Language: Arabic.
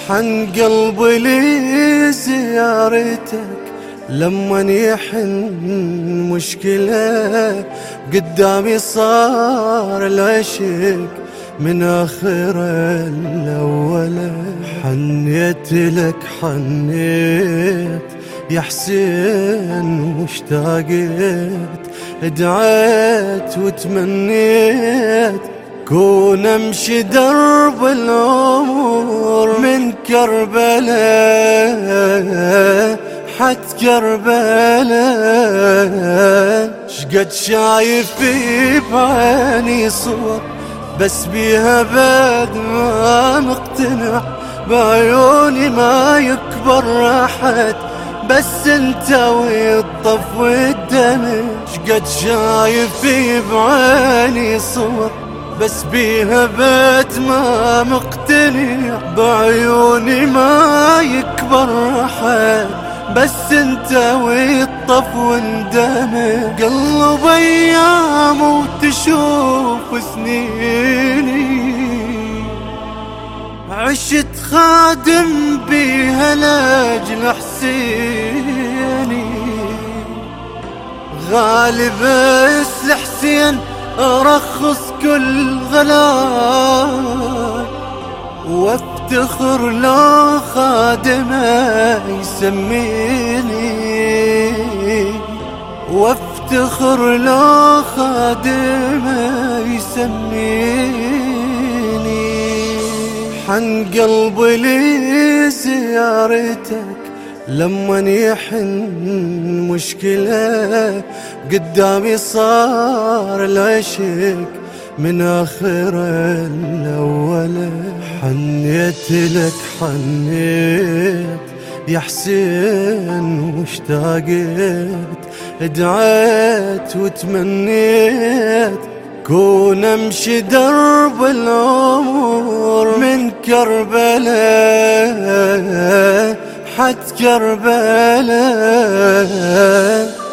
حن قلبي لي زيارتك لمن يحن مشكلة قدامي صار العشق من آخر الأولى. حنيت لك حنيت يا حسين واشتاقت دعيت وتمنيت كون امشي درب العمر من كربلاء حد كربلاء. شقد شايف في بعيني صور بس بيها بعد ما مقتنع بعيوني ما يكبر أحد بس انت والطف والدمع. شقد شايف في بعيني صور بس بيها بيت ما مقتنع بعيوني ما يكبر أحد بس انت والطف واندمع. قلب ايام وتشوف سنيني عشت خادم بيها لاجل حسيني غالب اسل حسين ارخص كل غلاي وافتخر لو خادمه يسميني وافتخر لو خادمه يسميني. حن قلبي لي زيارتك لمن يحن مشكلة قدامي صار العشق من آخر الأولى. حنيت لك حنيت يا حسين واشتاقت دعيت وتمنيت كون امشي درب العمر من كربلاء حد كربلاء.